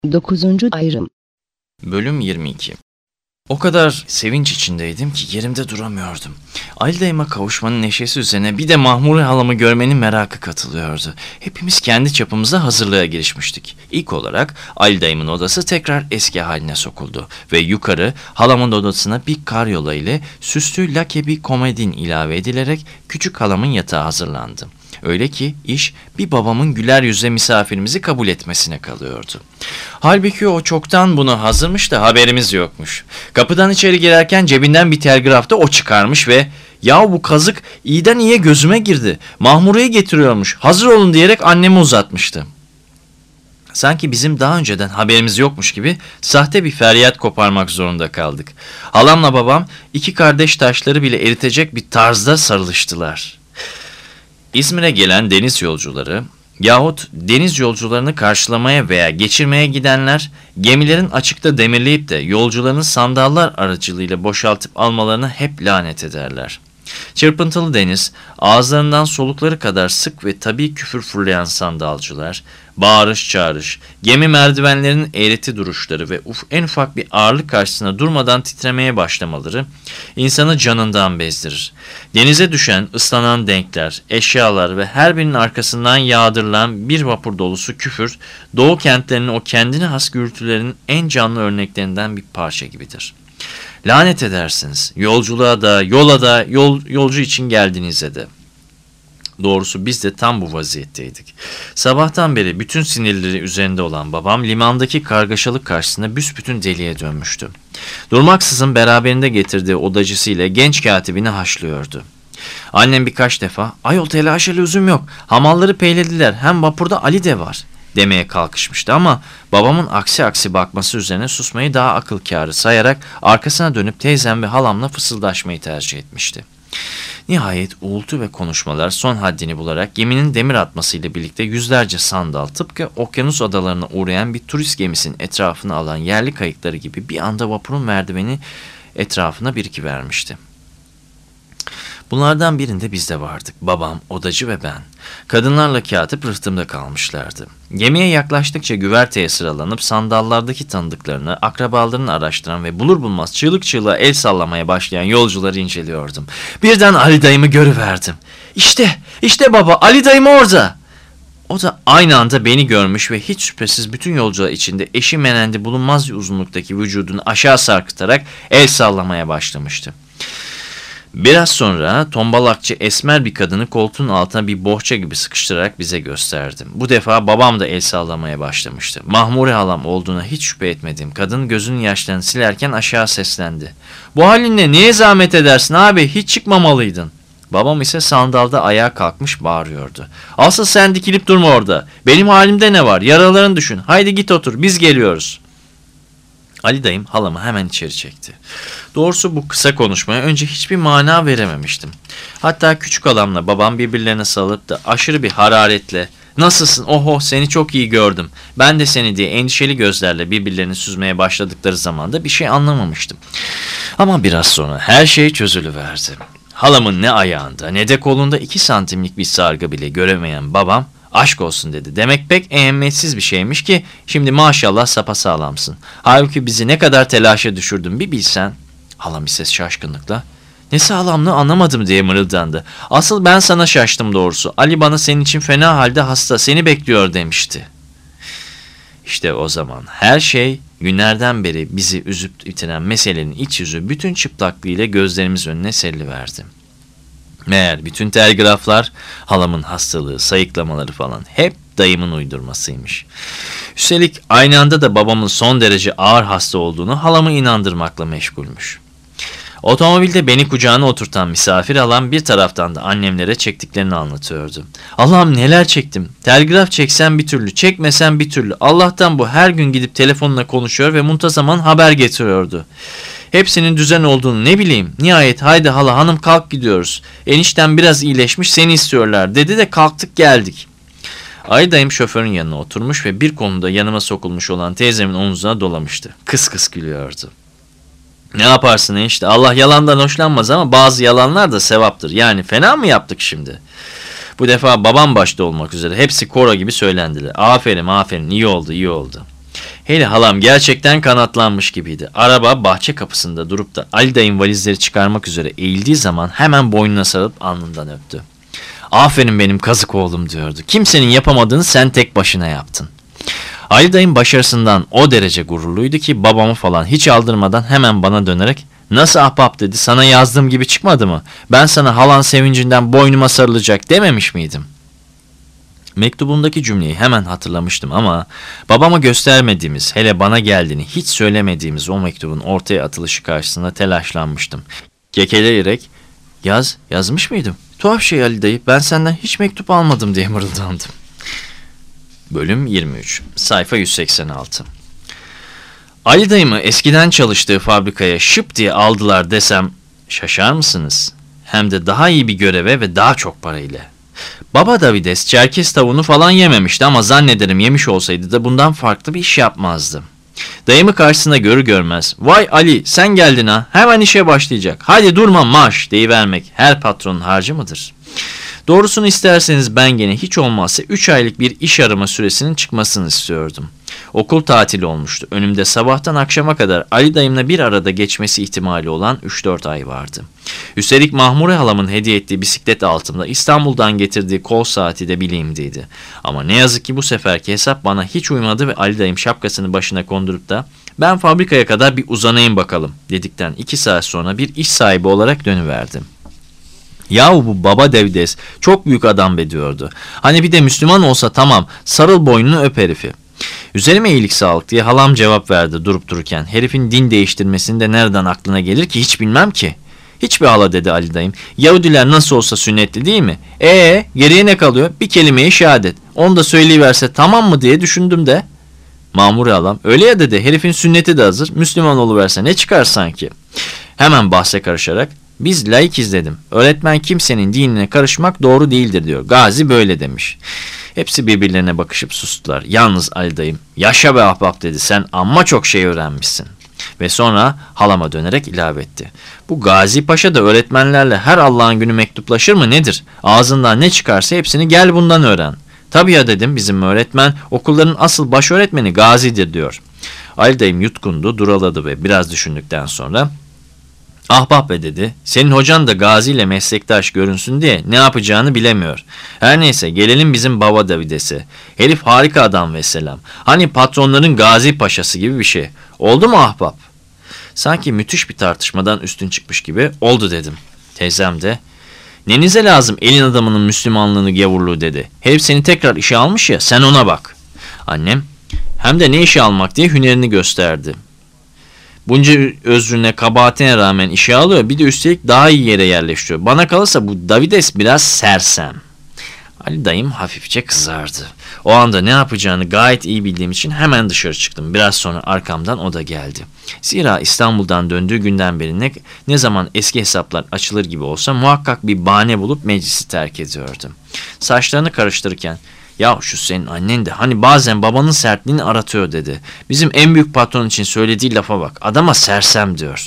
Dokuzuncu ayrım. Bölüm 22. O kadar sevinç içindeydim ki yerimde duramıyordum. Ali dayıma kavuşmanın neşesi üzerine bir de Mahmure halamı görmenin merakı katılıyordu. Hepimiz kendi çapımızda hazırlığa girişmiştik. İlk olarak Ali dayımın odası tekrar eski haline sokuldu ve yukarı halamın odasına bir karyola ile süslü lake bir komodin ilave edilerek küçük halamın yatağı hazırlandı. Öyle ki iş bir babamın güler yüzle misafirimizi kabul etmesine kalıyordu. Halbuki o çoktan buna hazırmış da haberimiz yokmuş. Kapıdan içeri girerken cebinden bir telgrafta o çıkarmış ve "Ya bu kazık iyiden iyiye gözüme girdi. Mahmure'yi getiriyormuş. Hazır olun" diyerek anneme uzatmıştı. Sanki bizim daha önceden haberimiz yokmuş gibi sahte bir feryat koparmak zorunda kaldık. Halamla babam iki kardeş taşları bile eritecek bir tarzda sarılıştılar. İzmir'e gelen deniz yolcuları yahut deniz yolcularını karşılamaya veya geçirmeye gidenler gemilerin açıkta demirleyip de yolcuların sandallar aracılığıyla boşaltıp almalarını hep lanet ederler. Çırpıntılı deniz, ağızlarından solukları kadar sık ve tabii küfür fırlayan sandalcılar, bağırış çağırış, gemi merdivenlerinin eğreti duruşları ve en ufak bir ağırlık karşısında durmadan titremeye başlamaları insanı canından bezdirir. Denize düşen, ıslanan denkler, eşyalar ve her birinin arkasından yağdırılan bir vapur dolusu küfür, Doğu kentlerinin o kendine has gürültülerinin en canlı örneklerinden bir parça gibidir. Lanet edersiniz. Yolculuğa da, yola da, yolcu için geldiğinizde de. Doğrusu biz de tam bu vaziyetteydik. Sabahtan beri bütün sinirleri üzerinde olan babam limandaki kargaşalık karşısında büsbütün deliye dönmüştü. Durmaksızın beraberinde getirdiği odacısıyla genç katibini haşlıyordu. Annem birkaç defa "Ayol telaşa lüzum yok. Hamalları peylediler. Hem vapurda Ali de var" demeye kalkışmıştı ama babamın aksi bakması üzerine susmayı daha akıl kârı sayarak arkasına dönüp teyzem ve halamla fısıldaşmayı tercih etmişti. Nihayet uğultu ve konuşmalar son haddini bularak geminin demir atmasıyla birlikte yüzlerce sandal tıpkı okyanus adalarına uğrayan bir turist gemisinin etrafını alan yerli kayıkları gibi bir anda vapurun merdiveni etrafına birikivermişti. Bunlardan birinde biz de vardık. Babam, odacı ve ben. Kadınlarla katip rıhtımda kalmışlardı. Gemiye yaklaştıkça güverteye sıralanıp sandallardaki tanıdıklarını, akrabalarını araştıran ve bulur bulmaz çığlık çığlığa el sallamaya başlayan yolcuları inceliyordum. Birden Ali dayımı görüverdim. İşte baba, Ali dayım orada. O da aynı anda beni görmüş ve hiç şüphesiz bütün yolcular içinde eşi menendi bulunmaz bir uzunluktaki vücudunu aşağı sarkıtarak el sallamaya başlamıştı. Biraz sonra tombalakçı esmer bir kadını koltuğun altına bir bohça gibi sıkıştırarak bize gösterdim. Bu defa babam da el sallamaya başlamıştı. Mahmure halam olduğuna hiç şüphe etmediğim kadın gözünün yaşlarını silerken aşağı seslendi. "Bu halinle niye zahmet edersin abi, hiç çıkmamalıydın." Babam ise sandalda ayağa kalkmış bağırıyordu. "Asıl sen dikilip durma orada. Benim halimde ne var? Yaralarını düşün. Haydi git otur, biz geliyoruz." Ali dayım halamı hemen içeri çekti. Doğrusu bu kısa konuşmaya önce hiçbir mana verememiştim. Hatta küçük halamla babam birbirlerine sarılıp da aşırı bir hararetle "Nasılsın? Oho, seni çok iyi gördüm. Ben de seni" diye endişeli gözlerle birbirlerini süzmeye başladıkları zaman da bir şey anlamamıştım. Ama biraz sonra her şey çözülüverdi. Halamın ne ayağında ne de kolunda 2 santimlik bir sargı bile göremeyen babam "Aşk olsun" dedi. Demek pek ehemmiyetsiz bir şeymiş ki şimdi maşallah sapasağlamsın. Halbuki bizi ne kadar telaşa düşürdün bir bilsen. Halam ise şaşkınlıkla "Ne sağlamlığı anlamadım" diye mırıldandı. "Asıl ben sana şaştım doğrusu. Ali bana senin için fena halde hasta, seni bekliyor" demişti. İşte o zaman her şey günlerden beri bizi üzüp bitiren meselenin iç yüzü bütün çıplaklığıyla gözlerimiz önüne seriliverdi. Meğer bütün telgraflar, halamın hastalığı, sayıklamaları falan hep dayımın uydurmasıymış. Üstelik aynı anda da babamın son derece ağır hasta olduğunu halamı inandırmakla meşgulmüş. Otomobilde beni kucağına oturtan misafir halam bir taraftan da annemlere çektiklerini anlatıyordu. "Allah'ım neler çektim. Telgraf çeksem bir türlü, çekmesem bir türlü. Allah'tan bu her gün gidip telefonla konuşuyor ve muntazaman haber getiriyordu. Hepsinin düzen olduğunu ne bileyim. Nihayet haydi hala hanım kalk gidiyoruz. Enişten biraz iyileşmiş, seni istiyorlar" dedi de kalktık geldik. Ali dayım şoförün yanına oturmuş ve bir konuda yanıma sokulmuş olan teyzemin omzuna dolamıştı. Kıs kıs gülüyordu. "Ne yaparsın enişte? Allah yalandan hoşlanmaz ama bazı yalanlar da sevaptır. Yani fena mı yaptık şimdi?" Bu defa babam başta olmak üzere hepsi koro gibi söylendiler. "Aferin, iyi oldu." Hele halam gerçekten kanatlanmış gibiydi. Araba bahçe kapısında durup da Ali dayım valizleri çıkarmak üzere eğildiği zaman hemen boynuna sarılıp alnından öptü. Aferin benim kazık oğlum diyordu. Kimsenin yapamadığını sen tek başına yaptın. Ali dayım başarısından o derece gururluydu ki babamı falan hiç aldırmadan hemen bana dönerek "Nasıl ahbap?" dedi. "Sana yazdığım gibi çıkmadı mı? Ben sana halan sevincinden boynuma sarılacak dememiş miydim?" Mektubundaki cümleyi hemen hatırlamıştım ama babama göstermediğimiz, hele bana geldiğini hiç söylemediğimiz o mektubun ortaya atılışı karşısında telaşlanmıştım. Kekeleyerek yazmış mıydım? Tuhaf şey Ali dayı, ben senden hiç mektup almadım diye mırıldandım. Bölüm 23, sayfa 186. Ali dayımı eskiden çalıştığı fabrikaya şıp diye aldılar desem şaşar mısınız? Hem de daha iyi bir göreve ve daha çok parayla. Baba Davides Çerkes tavuğunu falan yememişti ama zannederim yemiş olsaydı da bundan farklı bir iş yapmazdı. Dayımı karşısında görür görmez "Vay Ali, sen geldin ha, hemen işe başlayacak, hadi durma marş" deyivermek her patronun harcı mıdır? Doğrusunu isterseniz ben gene hiç olmazsa 3 aylık bir iş arama süresinin çıkmasını istiyordum. Okul tatili olmuştu. Önümde sabahtan akşama kadar Ali dayımla bir arada geçmesi ihtimali olan 3-4 ay vardı. Üstelik Mahmure halamın hediye ettiği bisiklet altımda İstanbul'dan getirdiği kol saati de bileğimdeydi. Ama ne yazık ki bu seferki hesap bana hiç uymadı ve Ali dayım şapkasını başına kondurup da "Ben fabrikaya kadar bir uzanayım bakalım" dedikten 2 saat sonra bir iş sahibi olarak dönüverdim. "Yahu bu baba Davides çok büyük adam be" diyordu. "Hani bir de Müslüman olsa tamam, sarıl boynunu öp herifi." "Üzerime iyilik sağlık" diye halam cevap verdi durup dururken. "Herifin din değiştirmesini de nereden aklına gelir ki, hiç bilmem ki." "Hiçbir hala" dedi Ali dayım. "Yahudiler nasıl olsa sünnetli değil mi? Geriye ne kalıyor? Bir kelime-i şehadet. Onu da söyleyiverse tamam mı diye düşündüm de." Mamure halam "Öyle ya" dedi. "Herifin sünneti de hazır. Müslüman oluverse ne çıkar sanki?" Hemen bahse karışarak "Biz laikiz" dedim. "Öğretmen kimsenin dinine karışmak doğru değildir" diyor. Gazi böyle demiş. Hepsi birbirlerine bakışıp sustular. Yalnız Ali dayım "Yaşa be ahbap" dedi. "Sen amma çok şey öğrenmişsin." Ve sonra halama dönerek ilave etti. "Bu Gazi Paşa da öğretmenlerle her Allah'ın günü mektuplaşır mı nedir? Ağzından ne çıkarsa hepsini gel bundan öğren." "Tabii ya" dedim, "bizim öğretmen okulların asıl baş öğretmeni Gazi'dir" diyor. Ali dayım yutkundu, duraladı ve biraz düşündükten sonra "Ahbap be" dedi. "Senin hocan da Gazi ile meslektaş görünsün diye ne yapacağını bilemiyor. Her neyse gelelim bizim baba Davides'e. Herif harika adam vesselam. Hani patronların Gazi Paşası gibi bir şey. Oldu mu ahbap?" Sanki müthiş bir tartışmadan üstün çıkmış gibi "Oldu" dedim. Teyzem de "Nenize lazım elin adamının Müslümanlığını gavurluğu" dedi. "Herif seni tekrar işe almış ya, sen ona bak." Annem hem de ne işe almak diye hünerini gösterdi. Bunca özrüne, kabahatine rağmen işe alıyor, bir de üstelik daha iyi yere yerleştiriyor. Bana kalırsa bu Davides biraz sersem. Ali dayım hafifçe kızardı. O anda ne yapacağını gayet iyi bildiğim için hemen dışarı çıktım. Biraz sonra arkamdan o da geldi. Zira İstanbul'dan döndüğü günden beri ne zaman eski hesaplar açılır gibi olsa muhakkak bir bahane bulup meclisi terk ediyordu. Saçlarını karıştırırken "Ya şu senin annen de hani bazen babanın sertliğini aratıyor" dedi. "Bizim en büyük patron için söylediği lafa bak. Adama sersem diyor."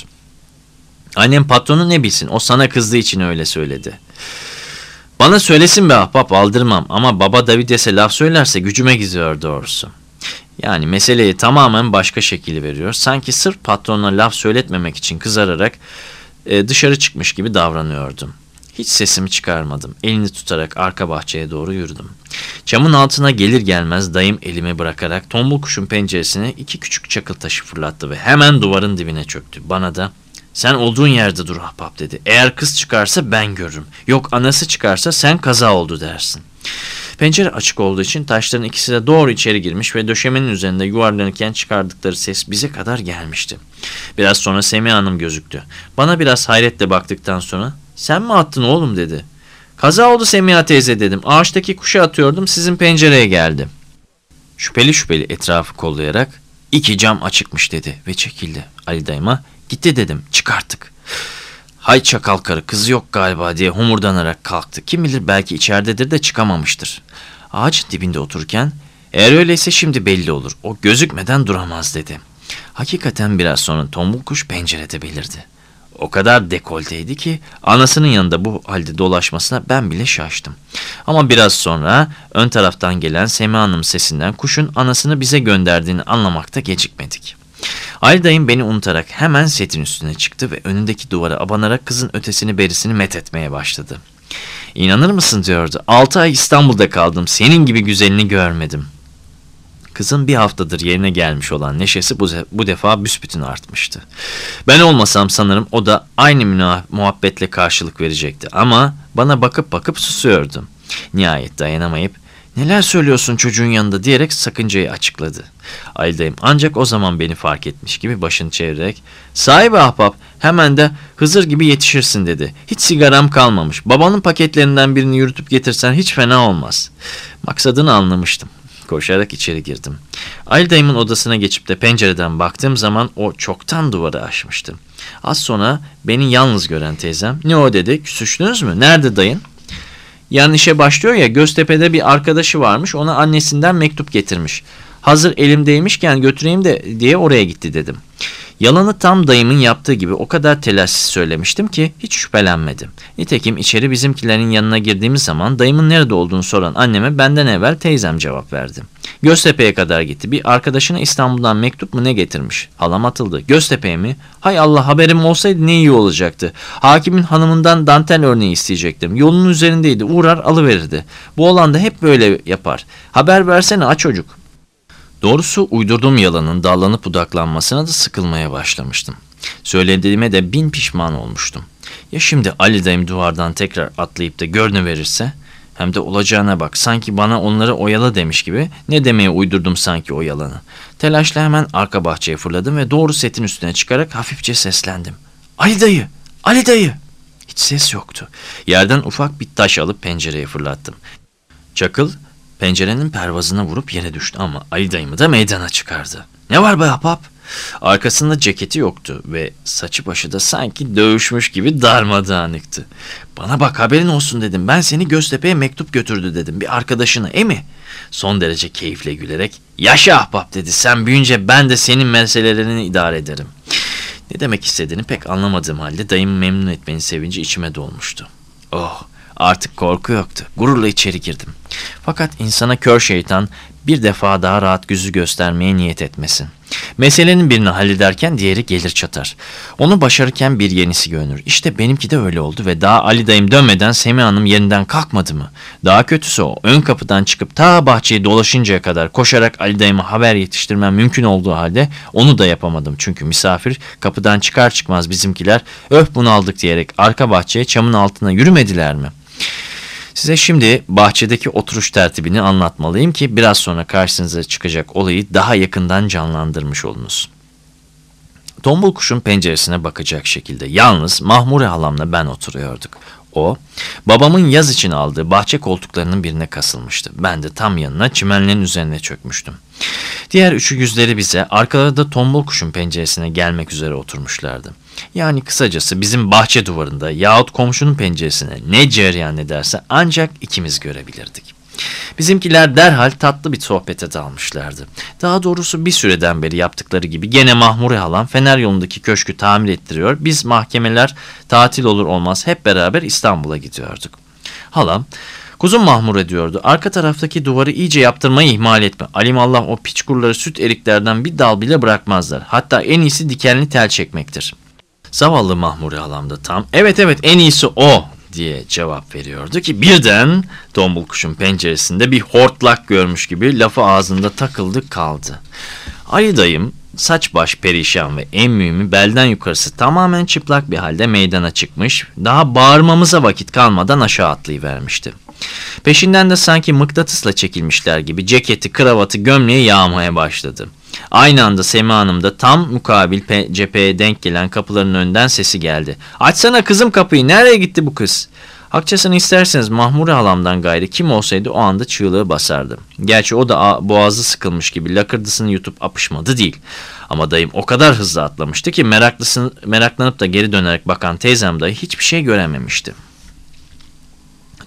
"Annem patronu ne bilsin, o sana kızdığı için öyle söyledi." "Bana söylesin be ahbap, aldırmam ama baba Davides'e laf söylerse gücüme gidiyor doğrusu." Yani meseleyi tamamen başka şekil veriyor. Sanki sırf patronuna laf söyletmemek için kızararak dışarı çıkmış gibi davranıyordum. Hiç sesimi çıkarmadım. Elini tutarak arka bahçeye doğru yürüdüm. Camın altına gelir gelmez dayım elimi bırakarak tombul kuşun penceresine 2 küçük çakıl taşı fırlattı ve hemen duvarın dibine çöktü. Bana da "Sen olduğun yerde dur ahbap" dedi. "Eğer kız çıkarsa ben görürüm. Yok anası çıkarsa sen kaza oldu dersin." Pencere açık olduğu için taşların ikisi de doğru içeri girmiş ve döşemenin üzerinde yuvarlanırken çıkardıkları ses bize kadar gelmişti. Biraz sonra Semiha Hanım gözüktü. Bana biraz hayretle baktıktan sonra "Sen mi attın oğlum?" dedi. "Kaza oldu Semiha teyze" dedim. "Ağaçtaki kuşu atıyordum, sizin pencereye geldi." Şüpheli şüpheli etrafı kollayarak "2 cam açıkmış" dedi ve çekildi. Ali dayıma "Gitti" dedim, "çıkarttık." "Hay çakal karı, kızı yok galiba" diye homurdanarak kalktı. Kim bilir belki içeridedir de çıkamamıştır. Ağacın dibinde otururken "Eğer öyleyse şimdi belli olur. O gözükmeden duramaz" dedi. Hakikaten biraz sonra tombul kuş pencerede belirdi. O kadar dekolteydi ki anasının yanında bu halde dolaşmasına ben bile şaştım. Ama biraz sonra ön taraftan gelen Semiha Hanım sesinden kuşun anasını bize gönderdiğini anlamakta gecikmedik. Ali dayım beni unutarak hemen setin üstüne çıktı ve önündeki duvara abanarak kızın ötesini berisini methetmeye başladı. "İnanır mısın?" diyordu. "6 ay İstanbul'da kaldım. Senin gibi güzelini görmedim." Kızın bir haftadır yerine gelmiş olan neşesi bu defa büsbütün artmıştı. Ben olmasam sanırım o da aynı muhabbetle karşılık verecekti. Ama bana bakıp bakıp susuyordu. Nihayet dayanamayıp "Neler söylüyorsun çocuğun yanında?" diyerek sakıncayı açıkladı. Ali dayım ancak o zaman beni fark etmiş gibi başını çevirerek "Sahibi ahbap, hemen de Hızır gibi yetişirsin" dedi. "Hiç sigaram kalmamış. Babanın paketlerinden birini yürütüp getirsen hiç fena olmaz." Maksadını anlamıştım. Koşarak içeri girdim. Ali dayımın odasına geçip de pencereden baktığım zaman o çoktan duvarı aşmıştı. Az sonra beni yalnız gören teyzem "Ne o?" dedi. "Küsüştünüz mü? Nerede dayın?" "Yarın işe başlıyor ya, Göztepe'de bir arkadaşı varmış, ona annesinden mektup getirmiş. Hazır elimdeymişken götüreyim de diye oraya gitti" dedim. Yalanı tam dayımın yaptığı gibi o kadar telaşsız söylemiştim ki hiç şüphelenmedim. Nitekim içeri bizimkilerin yanına girdiğimiz zaman dayımın nerede olduğunu soran anneme benden evvel teyzem cevap verdi. Göztepe'ye kadar gitti. Bir arkadaşına İstanbul'dan mektup mu ne getirmiş? Halam atıldı. "Göztepe'ye mi? Hay Allah, haberim olsaydı ne iyi olacaktı. Hakimin hanımından dantel örneği isteyecektim. Yolun üzerindeydi, uğrar alıverirdi. Bu olan da hep böyle yapar. Haber versene a çocuk." Doğrusu uydurduğum yalanın dallanıp budaklanmasına da sıkılmaya başlamıştım. Söylediğime de bin pişman olmuştum. Ya şimdi Ali dayım duvardan tekrar atlayıp da görünüverirse? Hem de olacağına bak, sanki bana onları oyala demiş gibi. Ne demeye uydurdum sanki o yalanı. Telaşla hemen arka bahçeye fırladım ve doğru setin üstüne çıkarak hafifçe seslendim. "Ali dayı! Ali dayı!" Hiç ses yoktu. Yerden ufak bir taş alıp pencereye fırlattım. Çakıl pencerenin pervazına vurup yere düştü ama Ali dayımı da meydana çıkardı. "Ne var be ahbap?" Arkasında ceketi yoktu ve saçı başı da sanki dövüşmüş gibi darmadağınıktı. "Bana bak, haberin olsun" dedim. "Ben seni Göztepe'ye mektup götürdü" dedim. "Bir arkadaşına, mi?" Son derece keyifle gülerek "Yaşa ahbap" dedi. "Sen büyünce ben de senin meselelerini idare ederim." Ne demek istediğini pek anlamadığım halde dayımı memnun etmenin sevinci içime dolmuştu. Oh! Artık korku yoktu. Gururla içeri girdim. Fakat insana kör şeytan bir defa daha rahat yüzü göstermeye niyet etmesin. Meselenin birini hallederken diğeri gelir çatar. Onu başarırken bir yenisi görünür. İşte benimki de öyle oldu ve daha Ali dayım dönmeden Semiha Hanım yerinden kalkmadı mı? Daha kötüsü o. Ön kapıdan çıkıp ta bahçeyi dolaşıncaya kadar koşarak Ali dayıma haber yetiştirmem mümkün olduğu halde onu da yapamadım. Çünkü misafir kapıdan çıkar çıkmaz bizimkiler "Öf, bunu aldık" diyerek arka bahçeye çamın altına yürümediler mi? Size şimdi bahçedeki oturuş tertibini anlatmalıyım ki biraz sonra karşınıza çıkacak olayı daha yakından canlandırmış olunuz. Tombul kuşun penceresine bakacak şekilde yalnız Mahmure halamla ben oturuyorduk. O, babamın yaz için aldığı bahçe koltuklarının birine kasılmıştı. Ben de tam yanına çimenlerin üzerine çökmüştüm. Diğer üçü yüzleri bize, arkaları da tombul kuşun penceresine gelmek üzere oturmuşlardı. Yani kısacası bizim bahçe duvarında yahut komşunun penceresine ne cereyan ederse ancak ikimiz görebilirdik. Bizimkiler derhal tatlı bir sohbete dalmışlardı. Daha doğrusu bir süreden beri yaptıkları gibi gene Mahmure halam Fener yolundaki köşkü tamir ettiriyor. Biz mahkemeler tatil olur olmaz hep beraber İstanbul'a gidiyorduk. Halam, "Kuzum Mahmure" diyordu, "arka taraftaki duvarı iyice yaptırmayı ihmal etme. Alimallah o piçkurları süt eriklerden bir dal bile bırakmazlar. Hatta en iyisi dikenli tel çekmektir." Zavallı Mahmure halam da tam "Evet en iyisi o" diye cevap veriyordu ki birden tombul kuşun penceresinde bir hortlak görmüş gibi lafı ağzında takıldı kaldı. Ali dayım saç baş perişan ve en mühimi belden yukarısı tamamen çıplak bir halde meydana çıkmış, daha bağırmamıza vakit kalmadan aşağı atlayıvermişti. Peşinden de sanki mıknatısla çekilmişler gibi ceketi, kravatı, gömleği yağmaya başladı. Aynı anda Semiha Hanım da tam mukabil cepheye denk gelen kapıların önünden sesi geldi. "Açsana kızım kapıyı, nereye gitti bu kız?" Hakçasını isterseniz Mahmure halamdan gayrı kim olsaydı o anda çığlığı basardı. Gerçi o da boğazı sıkılmış gibi lakırdısını yutup apışmadı değil. Ama dayım o kadar hızlı atlamıştı ki meraklanıp da geri dönerek bakan teyzem dahi hiçbir şey görememişti.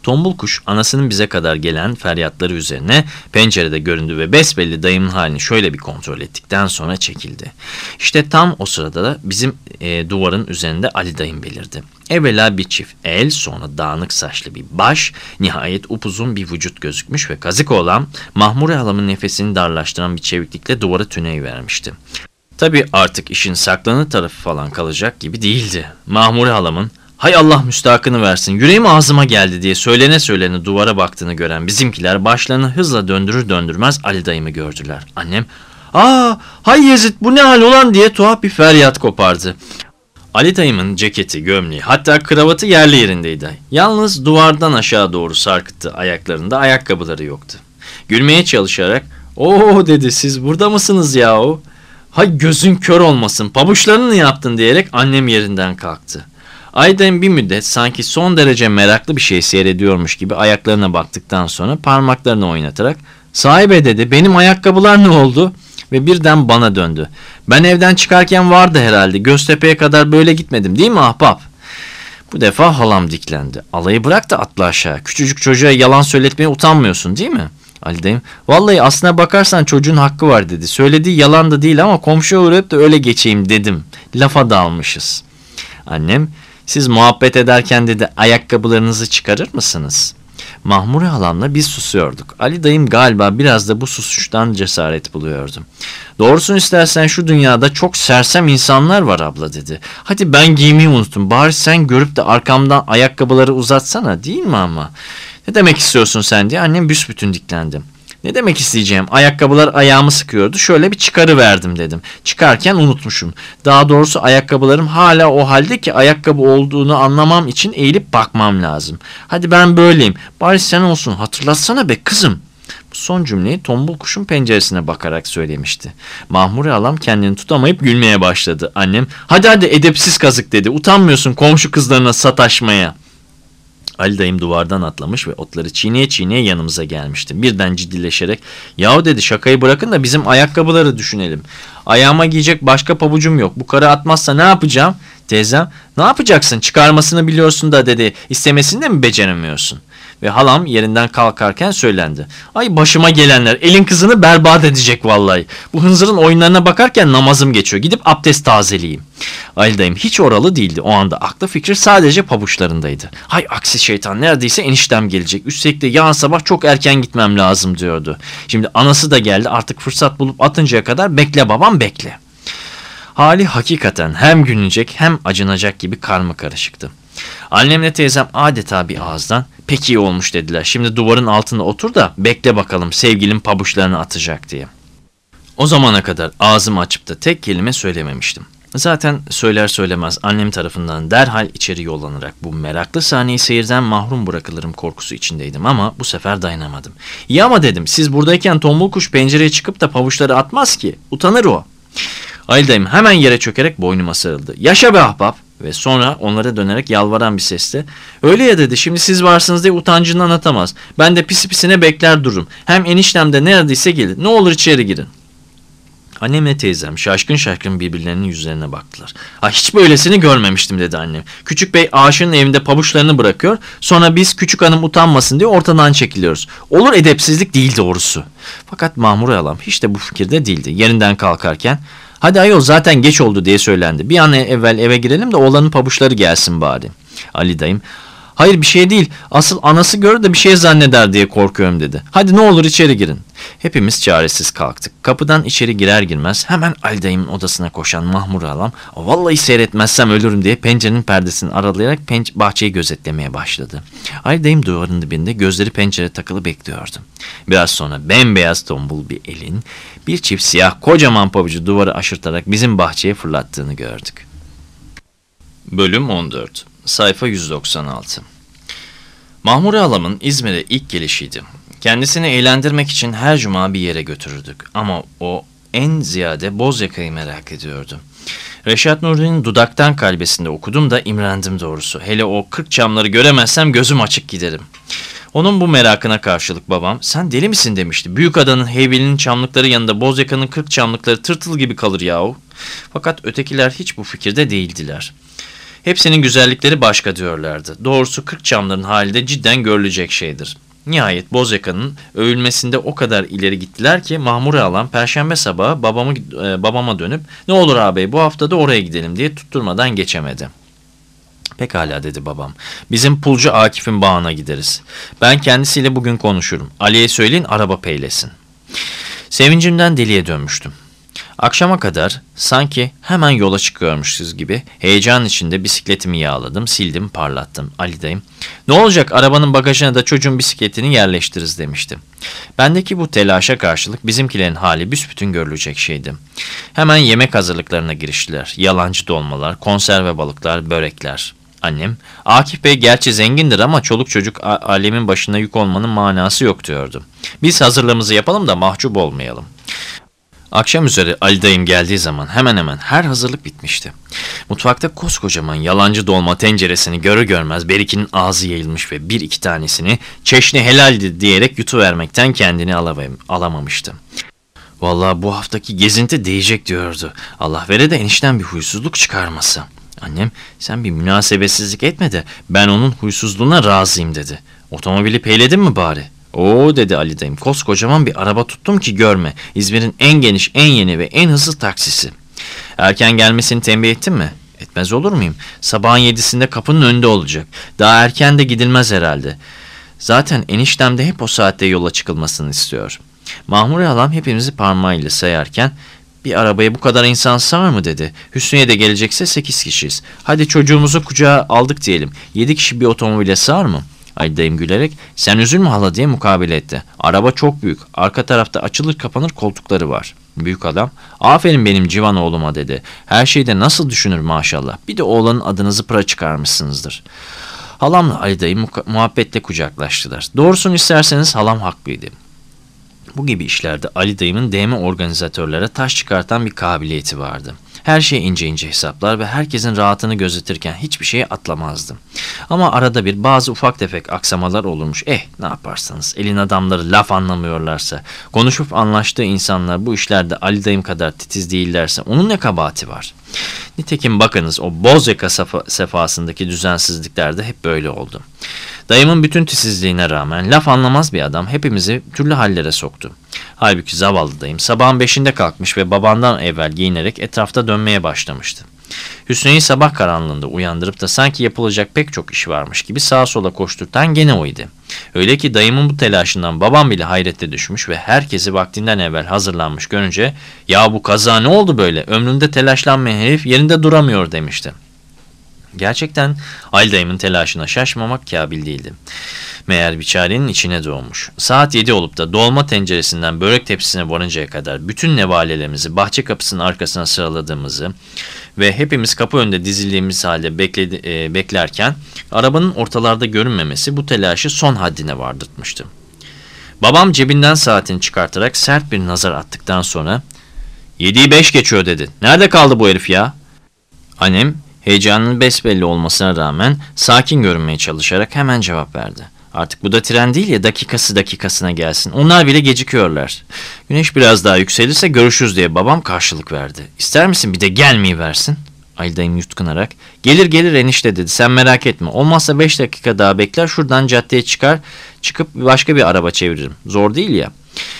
Tombul kuş anasının bize kadar gelen feryatları üzerine pencerede göründü ve besbelli dayımın halini şöyle bir kontrol ettikten sonra çekildi. İşte tam o sırada da bizim duvarın üzerinde Ali dayım belirdi. Evvela bir çift el, sonra dağınık saçlı bir baş, nihayet upuzun bir vücut gözükmüş ve kazık olan Mahmure halamın nefesini darlaştıran bir çeviklikle duvara tüneyivermişti. Tabii artık işin saklanır tarafı falan kalacak gibi değildi. Mahmure halamın "Hay Allah müstahakını versin, yüreğim ağzıma geldi" diye söylene söylene duvara baktığını gören bizimkiler başlarını hızla döndürür döndürmez Ali dayımı gördüler. Annem "Aa, hay Yezid, bu ne hal olan" diye tuhaf bir feryat kopardı. Ali dayımın ceketi, gömleği, hatta kravatı yerli yerindeydi. Yalnız duvardan aşağı doğru sarkıttı, ayaklarında ayakkabıları yoktu. Gülmeye çalışarak "Oo" dedi, "siz burada mısınız yahu? Hay gözün kör olmasın, pabuçlarını yaptın" diyerek annem yerinden kalktı. Ali dayım bir müddet sanki son derece meraklı bir şey seyrediyormuş gibi ayaklarına baktıktan sonra parmaklarını oynatarak "Sahibe" dedi, "benim ayakkabılar ne oldu?" Ve birden bana döndü. "Ben evden çıkarken vardı herhalde. Göztepe'ye kadar böyle gitmedim değil mi ahbap?" Bu defa halam diklendi. "Alayı bırak da atla aşağı. Küçücük çocuğa yalan söyletmeye utanmıyorsun değil mi?" Ali dayım "Vallahi aslına bakarsan çocuğun hakkı var" dedi. "Söylediği yalan da değil ama komşuya uğrayıp da öyle geçeyim dedim. Lafa dalmışız." Annem "Siz muhabbet ederken" dedi, "ayakkabılarınızı çıkarır mısınız?" Mahmure halamla biz susuyorduk. Ali dayım galiba biraz da bu susuştan cesaret buluyordu. "Doğrusunu istersen şu dünyada çok sersem insanlar var abla" dedi. "Hadi ben giymeyi unuttum. Bari sen görüp de arkamdan ayakkabıları uzatsana, değil mi ama?" "Ne demek istiyorsun sen?" diye annem büsbütün diklendi. "Ne demek isteyeceğim? Ayakkabılar ayağımı sıkıyordu. Şöyle bir çıkarıverdim" dedim. "Çıkarken unutmuşum. Daha doğrusu ayakkabılarım hala o halde ki ayakkabı olduğunu anlamam için eğilip bakmam lazım. Hadi ben böyleyim. Bari sen olsun hatırlatsana be kızım." Bu son cümleyi tombul kuşun penceresine bakarak söylemişti. Mahmure halam kendini tutamayıp gülmeye başladı. Annem hadi hadi edepsiz kazık" dedi. "Utanmıyorsun komşu kızlarına sataşmaya." Ali dayım duvardan atlamış ve otları çiğneye çiğneye yanımıza gelmişti. Birden ciddileşerek "Yahu" dedi, "şakayı bırakın da bizim ayakkabıları düşünelim. Ayağıma giyecek başka pabucum yok. Bu karı atmazsa ne yapacağım?" Teyzem "Ne yapacaksın? Çıkarmasını biliyorsun da" dedi, "istemesini de mi beceremiyorsun?" Ve halam yerinden kalkarken söylendi. "Ay başıma gelenler, elin kızını berbat edecek vallahi. Bu hınzırın oyunlarına bakarken namazım geçiyor. Gidip abdest tazeleyeyim." Ali dayım hiç oralı değildi. O anda aklı fikri sadece pabuçlarındaydı. "Hay aksi şeytan, neredeyse eniştem gelecek. Üstelik de yarın sabah çok erken gitmem lazım" diyordu. Şimdi anası da geldi, artık fırsat bulup atıncaya kadar bekle babam bekle. Hali hakikaten hem gülünecek hem acınacak gibi karmakarışıktı. Annemle teyzem adeta bir ağızdan "Pek iyi olmuş" dediler. "Şimdi duvarın altında otur da bekle bakalım sevgilim pabuçlarını atacak" diye. O zamana kadar ağzımı açıp da tek kelime söylememiştim. Zaten söyler söylemez annem tarafından derhal içeri yollanarak bu meraklı sahneyi seyirden mahrum bırakılırım korkusu içindeydim ama bu sefer dayanamadım. "İyi ama" dedim, "siz buradayken tombul kuş pencereye çıkıp da pabuçları atmaz ki. Utanır o." Ali dayım hemen yere çökerek boynuma sarıldı. "Yaşa be ahbap." Ve sonra onlara dönerek yalvaran bir sesle "Öyle ya" dedi, "şimdi siz varsınız diye utancından atamaz. Ben de pisi pisine bekler dururum. Hem eniştem de neredeyse gelir. Ne olur içeri girin." Annemle teyzem şaşkın şaşkın birbirlerinin yüzlerine baktılar. "Hiç böylesini görmemiştim" dedi annem. "Küçük bey aşığın evinde pabuçlarını bırakıyor. Sonra biz küçük hanım utanmasın diye ortadan çekiliyoruz. Olur edepsizlik değil doğrusu." Fakat Mahmure halam hiç de bu fikirde değildi. Yerinden kalkarken "Hadi ayol zaten geç oldu" diye söylendi. "Bir an evvel eve girelim de oğlanın pabuçları gelsin bari." Ali dayım "Hayır bir şey değil. Asıl anası görür de bir şey zanneder diye korkuyorum" dedi. "Hadi ne olur içeri girin." Hepimiz çaresiz kalktık. Kapıdan içeri girer girmez hemen Ali dayımın odasına koşan Mahmure halam "Vallahi seyretmezsem ölürüm" diye pencerenin perdesini aralayarak bahçeyi gözetlemeye başladı. Ali dayım duvarın dibinde gözleri pencereye takılı bekliyordu. Biraz sonra bembeyaz tombul bir elin bir çift siyah kocaman pabucu duvarı aşırtarak bizim bahçeye fırlattığını gördük. Bölüm 14 Sayfa 196 Mahmure halamın İzmir'e ilk gelişiydi. Kendisini eğlendirmek için her cuma bir yere götürürdük. Ama o en ziyade Bozyaka'yı merak ediyordu. Reşat Nuri'nin Dudaktan Kalbesi'nde okudum da imrendim doğrusu. Hele o 40 çamları göremezsem gözüm açık giderim. Onun bu merakına karşılık babam "Sen deli misin?" demişti. "Büyük adanın Heybeli'nin çamlıkları yanında Bozyaka'nın 40 çamlıkları tırtıl gibi kalır yahu." Fakat ötekiler hiç bu fikirde değildiler. Hepsinin güzellikleri başka diyorlardı. Doğrusu 40 çamların hali de cidden görülecek şeydir. Nihayet Bozyaka'nın övülmesinde o kadar ileri gittiler ki Mahmure alan Perşembe sabahı babama dönüp "Ne olur ağabey, bu hafta da oraya gidelim" diye tutturmadan geçemedi. "Pekala" dedi babam. "Bizim pulcu Akif'in bağına gideriz. Ben kendisiyle bugün konuşurum. Ali'ye söyleyin araba peylesin." Sevincimden deliye dönmüştüm. Akşama kadar sanki hemen yola çıkıyormuşuz gibi heyecan içinde bisikletimi yağladım, sildim, parlattım. Ali dayım, "Ne olacak, arabanın bagajına da çocuğun bisikletini yerleştiririz" demişti. Bendeki bu telaşa karşılık bizimkilerin hali büsbütün görülecek şeydi. Hemen yemek hazırlıklarına giriştiler. Yalancı dolmalar, konserve balıklar, börekler. Annem, "Akif Bey gerçi zengindir ama çoluk çocuk alemin başına yük olmanın manası yok" diyordu. "Biz hazırlığımızı yapalım da mahcup olmayalım." Akşam üzeri Ali dayım geldiği zaman hemen hemen her hazırlık bitmişti. Mutfakta koskocaman yalancı dolma tenceresini görür görmez Berik'in ağzı yayılmış ve bir iki tanesini "Çeşni helaldi" diyerek yutuvermekten kendini alamamıştı. "Vallahi bu haftaki gezinti değecek" diyordu. "Allah vere de enişten bir huysuzluk çıkarması." Annem, "Sen bir münasebetsizlik etme de ben onun huysuzluğuna razıyım" dedi. "Otomobili peyledin mi bari?" "Oo" dedi Ali dayım, "koskocaman bir araba tuttum ki görme. İzmir'in en geniş, en yeni ve en hızlı taksisi." "Erken gelmesini tembih ettin mi?" "Etmez olur muyum? Sabahın 7'sinde kapının önünde olacak. Daha erken de gidilmez herhalde. Zaten eniştem de hep o saatte yola çıkılmasını istiyor." Mahmure halam hepimizi parmağıyla sayarken "Bir arabaya bu kadar insan sığar mı?" dedi. "Hüsnü'ye de gelecekse 8 kişiyiz. Hadi çocuğumuzu kucağa aldık diyelim. 7 kişi bir otomobile sığar mı?" Ali dayım gülerek "Sen üzülme hala" diye mukabele etti. "Araba çok büyük. Arka tarafta açılır kapanır koltukları var." Büyük adam, "Aferin benim civan oğluma" dedi. "Her şeyi de nasıl düşünür maşallah. Bir de oğlanın adını zıpıra çıkarmışsınızdır." Halamla Ali dayım muhabbetle kucaklaştılar. Doğrusunu isterseniz halam haklıydı. Bu gibi işlerde Ali dayımın DM organizatörlere taş çıkartan bir kabiliyeti vardı. Her şeyi ince ince hesaplar ve herkesin rahatını gözetirken hiçbir şeyi atlamazdı. Ama arada bir bazı ufak tefek aksamalar olurmuş. Ne yaparsanız, elin adamları laf anlamıyorlarsa, konuşup anlaştığı insanlar bu işlerde Ali dayım kadar titiz değillerse onun ne kabahati var? Nitekim bakınız o Bozyaka sefasındaki düzensizliklerde hep böyle oldu. Dayımın bütün titizliğine rağmen laf anlamaz bir adam hepimizi türlü hallere soktu. Halbuki zavallı dayım sabahın 5'inde kalkmış ve babandan evvel giyinerek etrafta dönmeye başlamıştı. Hüsnü'yü sabah karanlığında uyandırıp da sanki yapılacak pek çok iş varmış gibi sağa sola koşturtan gene oydu. Öyle ki dayımın bu telaşından babam bile hayrete düşmüş ve herkesi vaktinden evvel hazırlanmış görünce "Ya bu kaza ne oldu böyle? Ömründe telaşlanmayan herif yerinde duramıyor" demişti. Gerçekten Ali dayımın telaşına şaşmamak kabil değildi. Meğer biçarenin içine doğmuş. Saat 7 olup da dolma tenceresinden börek tepsisine varıncaya kadar bütün nevalelerimizi bahçe kapısının arkasına sıraladığımızı ve hepimiz kapı önünde dizildiğimiz halde beklerken arabanın ortalarda görünmemesi bu telaşı son haddine vardırtmıştı. Babam cebinden saatini çıkartarak sert bir nazar attıktan sonra "7'yi 5 geçiyor" dedi. "Nerede kaldı bu herif ya?" Annem heyecanının besbelli olmasına rağmen sakin görünmeye çalışarak hemen cevap verdi. "Artık bu da tren değil ya, dakikası dakikasına gelsin. Onlar bile gecikiyorlar. Güneş biraz daha yükselirse görüşürüz" diye babam karşılık verdi. "İster misin bir de gelmeyi versin?" Ali dayım yutkunarak "Gelir gelir enişte" dedi. "Sen merak etme. Olmazsa 5 dakika daha bekler, şuradan caddeye çıkıp başka bir araba çeviririm. Zor değil ya."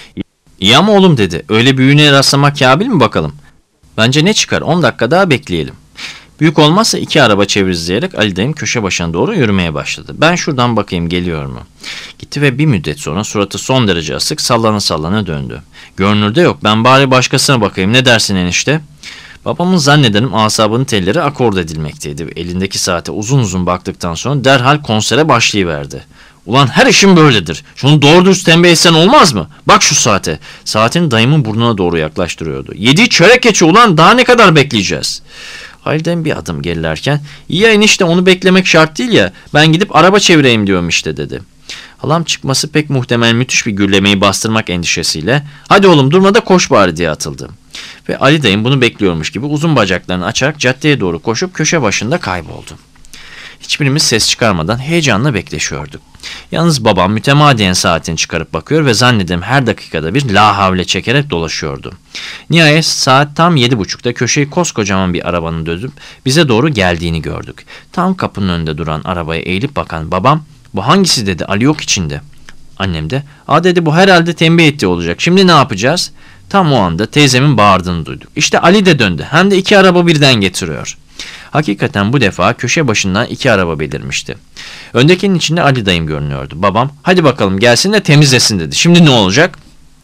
"İyi ama oğlum" dedi. "Öyle büyüğüne rastlamak kabil mi bakalım?" "Bence ne çıkar, 10 dakika daha bekleyelim. Büyük olmazsa 2 araba çeviririz" diyerek Ali dayım köşe başına doğru yürümeye başladı. "Ben şuradan bakayım geliyor mu?" Gitti ve bir müddet sonra suratı son derece asık sallana sallana döndü. "Görünürde yok, ben bari başkasına bakayım, ne dersin enişte?" Babamın zannederim asabının telleri akord edilmekteydi ve elindeki saate uzun uzun baktıktan sonra derhal konsere başlayıverdi. "Ulan her işim böyledir. Şunu doğru dürüst tembih etsen olmaz mı? Bak şu saate." Saatini dayımın burnuna doğru yaklaştırıyordu. "7'yi çeyrek geçiyor ulan, daha ne kadar bekleyeceğiz?" Haliden bir adım gerilerken "İyi ya enişte, onu beklemek şart değil ya, ben gidip araba çevireyim diyorum işte" dedi. Halam çıkması pek muhtemel müthiş bir gürlemeyi bastırmak endişesiyle "Hadi oğlum durma da koş bari" diye atıldı. Ve Ali dayım bunu bekliyormuş gibi uzun bacaklarını açarak caddeye doğru koşup köşe başında kayboldu. Hiçbirimiz ses çıkarmadan heyecanla bekleşiyorduk. Yalnız babam mütemadiyen saatini çıkarıp bakıyor ve zannederim her dakikada bir la havle çekerek dolaşıyordu. Nihayet saat tam 7.30'da köşeyi koskocaman bir arabanın dönüp bize doğru geldiğini gördük. Tam kapının önünde duran arabaya eğilip bakan babam, "Bu hangisi?" dedi. "Ali yok içinde." Annem de, "Aa," dedi, "bu herhalde tembih ettiği olacak. Şimdi ne yapacağız?" Tam o anda teyzemin bağırdığını duyduk. "İşte Ali de döndü. Hem de 2 araba birden getiriyor." Hakikaten bu defa köşe başından 2 araba belirmişti. Öndekinin içinde Ali dayım görünüyordu. Babam, "Hadi bakalım gelsin de temizlesin," dedi. "Şimdi ne olacak?"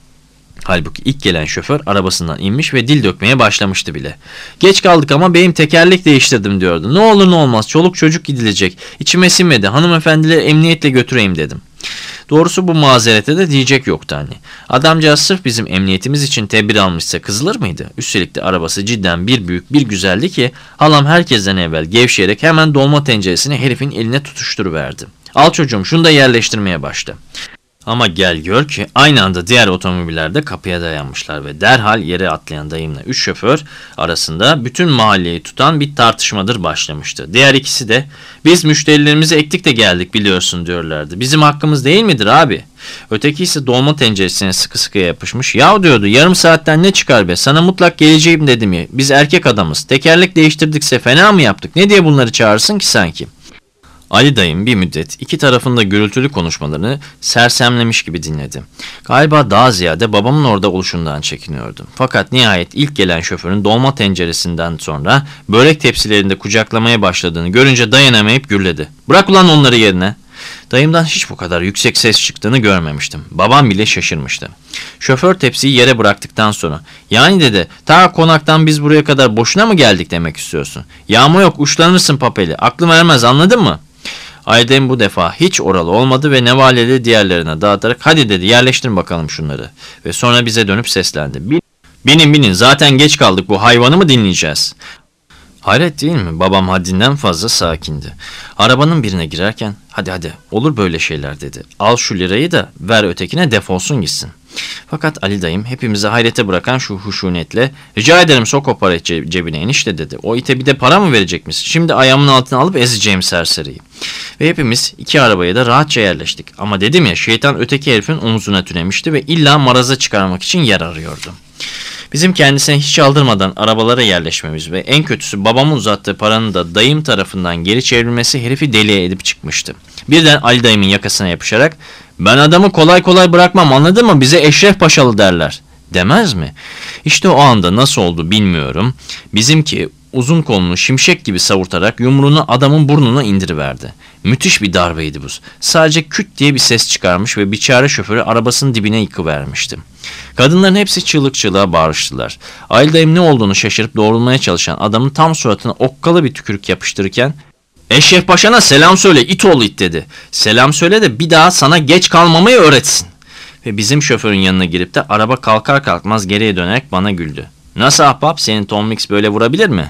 Halbuki ilk gelen şoför arabasından inmiş ve dil dökmeye başlamıştı bile. "Geç kaldık ama beyim tekerlek değiştirdim," diyordu. "Ne olur ne olmaz, çoluk çocuk gidilecek. İçime sinmedi, hanımefendileri emniyetle götüreyim," dedim. Doğrusu bu mazerete de diyecek yoktu hani. Adamcağız sırf bizim emniyetimiz için tedbir almışsa kızılır mıydı? Üstelik de arabası cidden bir büyük bir güzeldi ki halam herkesten evvel gevşeyerek hemen dolma tenceresini herifin eline tutuşturuverdi. "Al çocuğum, şunu da yerleştirmeye başla." Ama gel gör ki aynı anda diğer otomobiller de kapıya dayanmışlar ve derhal yere atlayan dayımla 3 şoför arasında bütün mahalleyi tutan bir tartışmadır başlamıştı. Diğer ikisi de, "Biz müşterilerimizi ektik de geldik biliyorsun," diyorlardı. "Bizim hakkımız değil midir abi?" Öteki ise dolma tenceresine sıkı sıkıya yapışmış. "Yahu," diyordu, "yarım saatten ne çıkar be? Sana mutlak geleceğim dedim ya. Biz erkek adamız. Tekerlek değiştirdikse fena mı yaptık? Ne diye bunları çağırsın ki sanki?" Ali dayım bir müddet iki tarafın da gürültülü konuşmalarını sersemlemiş gibi dinledi. Galiba daha ziyade babamın orada oluşundan çekiniyordu. Fakat nihayet ilk gelen şoförün dolma tenceresinden sonra börek tepsilerinde kucaklamaya başladığını görünce dayanamayıp gürledi. "Bırak ulan onları yerine." Dayımdan hiç bu kadar yüksek ses çıktığını görmemiştim. Babam bile şaşırmıştı. Şoför tepsiyi yere bıraktıktan sonra, "Yani," dedi, "ta konaktan biz buraya kadar boşuna mı geldik demek istiyorsun? Yağma yok, uçlanırsın papeli. Aklım ermez, anladın mı?" Aydem bu defa hiç oralı olmadı ve nevaleli diğerlerine dağıtarak, "Hadi," dedi, "yerleştirin bakalım şunları." Ve sonra bize dönüp seslendi. Binin, zaten geç kaldık, bu hayvanı mı dinleyeceğiz?" Hayret değil mi? Babam haddinden fazla sakindi. Arabanın birine girerken, hadi olur böyle şeyler," dedi. "Al şu lirayı da ver ötekine, defolsun gitsin." Fakat Ali dayım hepimizi hayrete bırakan şu huşunetle, "Rica ederim, sok o parayı cebine enişte," dedi. "O ite bir de para mı verecek misin? Şimdi ayağımın altına alıp ezeceğim serseriyi." Ve hepimiz 2 arabaya da rahatça yerleştik. Ama dedim ya, şeytan öteki herifin omuzuna tünemişti ve illa maraza çıkarmak için yer arıyordu. Bizim kendisine hiç aldırmadan arabalara yerleşmemiz ve en kötüsü babamın uzattığı paranın da dayım tarafından geri çevrilmesi herifi deliye edip çıkmıştı. Birden Ali dayımın yakasına yapışarak, "Ben adamı kolay kolay bırakmam, anladın mı? Bize Eşref Paşalı derler." Demez mi? İşte o anda nasıl oldu bilmiyorum. Bizimki uzun kolunu şimşek gibi savurtarak yumruğunu adamın burnuna indiriverdi. Müthiş bir darbeydi bu. Sadece küt diye bir ses çıkarmış ve biçare şoförü arabasının dibine yıkıvermişti. Kadınların hepsi çığlık çığlığa bağırıştılar. Ali dayım ne olduğunu şaşırıp doğrulmaya çalışan adamın tam suratına okkalı bir tükürük yapıştırırken, "Eşref Paşa'na selam söyle, it oğlu it," dedi. "Selam söyle de bir daha sana geç kalmamayı öğretsin." Ve bizim şoförün yanına girip de araba kalkar kalkmaz geriye dönerek bana güldü. "Nasıl ahbap, senin Tom Mix böyle vurabilir mi?"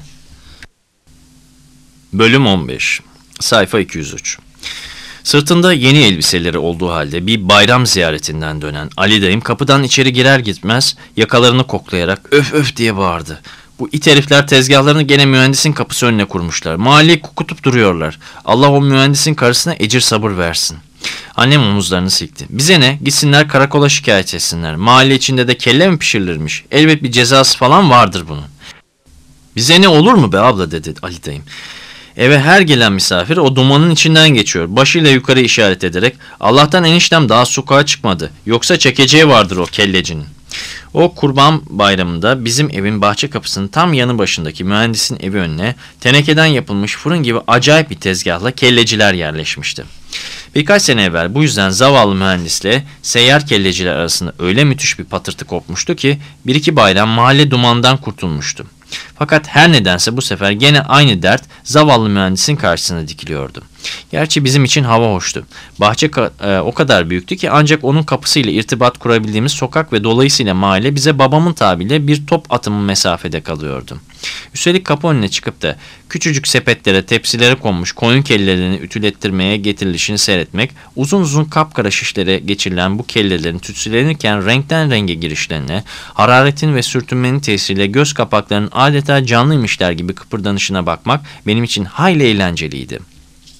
Bölüm 15. Sayfa 203. Sırtında yeni elbiseleri olduğu halde bir bayram ziyaretinden dönen Ali dayım kapıdan içeri girer gitmez yakalarını koklayarak "Öf öf," diye bağırdı. "Bu it herifler tezgahlarını gene mühendisin kapısı önüne kurmuşlar. Mahalleyi kukutup duruyorlar. Allah o mühendisin karısına ecir sabır versin." Annem omuzlarını silkti. "Bize ne? Gitsinler karakola şikayet etsinler. Mahalle içinde de kelle mi pişirilirmiş? Elbet bir cezası falan vardır bunun." "Bize ne olur mu be abla," dedi Ali dayım. Eve her gelen misafir o dumanın içinden geçiyor. Başıyla yukarı işaret ederek, "Allah'tan eniştem daha sokağa çıkmadı. Yoksa çekeceği vardır o kellecinin." O kurban bayramında bizim evin bahçe kapısının tam yanı başındaki mühendisin evi önüne tenekeden yapılmış fırın gibi acayip bir tezgahla kelleciler yerleşmişti. Birkaç sene evvel bu yüzden zavallı mühendisle seyyar kelleciler arasında öyle müthiş bir patırtı kopmuştu ki bir iki bayram mahalle dumandan kurtulmuştu. Fakat her nedense bu sefer gene aynı dert zavallı mühendisin karşısına dikiliyordu. Gerçi bizim için hava hoştu. Bahçe o kadar büyüktü ki ancak onun kapısıyla irtibat kurabildiğimiz sokak ve dolayısıyla mahalle bize babamın tabiriyle bir top atımı mesafede kalıyordu. Üstelik kapı önüne çıkıp da küçücük sepetlere, tepsilere konmuş koyun kellelerini ütülettirmeye getirilişini seyretmek, uzun uzun kapkara şişlere geçirilen bu kellelerin tütsülenirken renkten renge girişlerine, hararetin ve sürtünmenin tesiriyle göz kapaklarının adeta canlıymışlar gibi kıpırdanışına bakmak benim için hayli eğlenceliydi.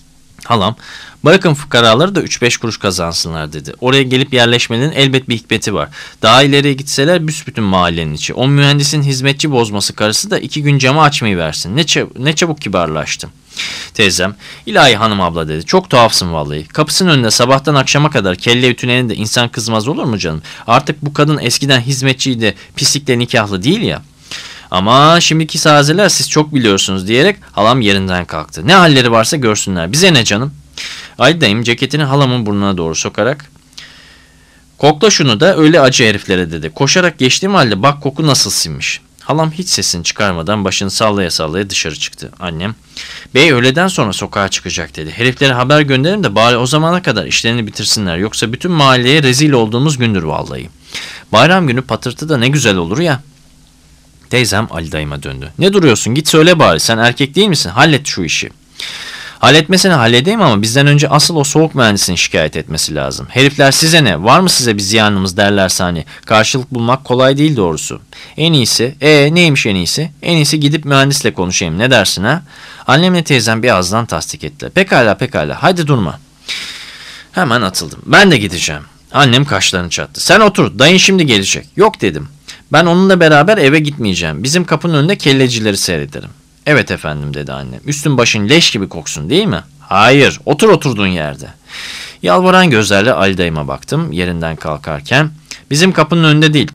Halam, bırakın fukaraları da 3-5 kuruş kazansınlar dedi. Oraya gelip yerleşmenin elbet bir hikmeti var. Daha ileriye gitseler büsbütün mahallenin içi. O mühendisin hizmetçi bozması karısı da 2 gün camı açmayı versin. Ne çabuk kibarlaştım. Teyzem, ilahi hanım abla dedi. Çok tuhafsın vallahi. Kapısının önünde sabahtan akşama kadar kelle ütülenin de insan kızmaz olur mu canım? Artık bu kadın eskiden hizmetçiydi, pislikle nikahlı değil ya. Ama şimdiki sazeler siz çok biliyorsunuz diyerek halam yerinden kalktı. Ne halleri varsa görsünler. Bize ne canım? Ali dayım ceketini halamın burnuna doğru sokarak kokla şunu da öyle acı heriflere dedi. Koşarak geçtiğim halde bak koku nasıl sinmiş. Halam hiç sesini çıkarmadan başını sallaya sallaya dışarı çıktı. Annem, bey öğleden sonra sokağa çıkacak dedi. Heriflere haber gönderin de bari o zamana kadar işlerini bitirsinler. Yoksa bütün mahalleye rezil olduğumuz gündür vallahi. Bayram günü patırtı da ne güzel olur ya. Teyzem Ali dayıma döndü. Ne duruyorsun, git söyle bari, sen erkek değil misin? Hallet şu işi. Halletmesini halledeyim ama bizden önce asıl o soğuk mühendisini şikayet etmesi lazım. Herifler size ne, var mı size bir ziyanımız derlerse hani, karşılık bulmak kolay değil doğrusu. En iyisi, neymiş en iyisi? En iyisi gidip mühendisle konuşayım, ne dersin ha? Annemle teyzem bir ağızdan tasdik ettiler. Pekala, haydi durma. Hemen atıldım. Ben de gideceğim. Annem kaşlarını çattı. Sen otur, dayın şimdi gelecek. Yok dedim. Ben onunla beraber eve gitmeyeceğim. Bizim kapının önünde kellecileri seyrederim. Evet efendim dedi annem. Üstün başın leş gibi koksun değil mi? Hayır, otur oturduğun yerde. Yalvaran gözlerle Ali dayıma baktım yerinden kalkarken. Bizim kapının önünde değil,